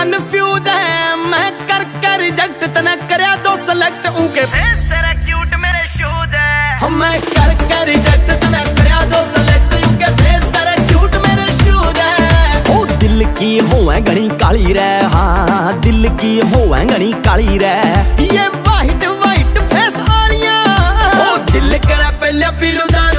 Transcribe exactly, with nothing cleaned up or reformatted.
confuse है मैं कर कर रिजेक्ट तना करया तो सेलेक्ट उनके फेस तेरा क्यूट मेरे शूज है हम मैं कर कर रिजेक्ट तना करया तो सेलेक्ट उनके फेस तेरा क्यूट मेरे शूज है ओ दिल की होए घनी काली रे हाँ दिल की होए घनी काली रे ये वाइट वाइट फेस आलियां ओ दिल करे पहले पीलू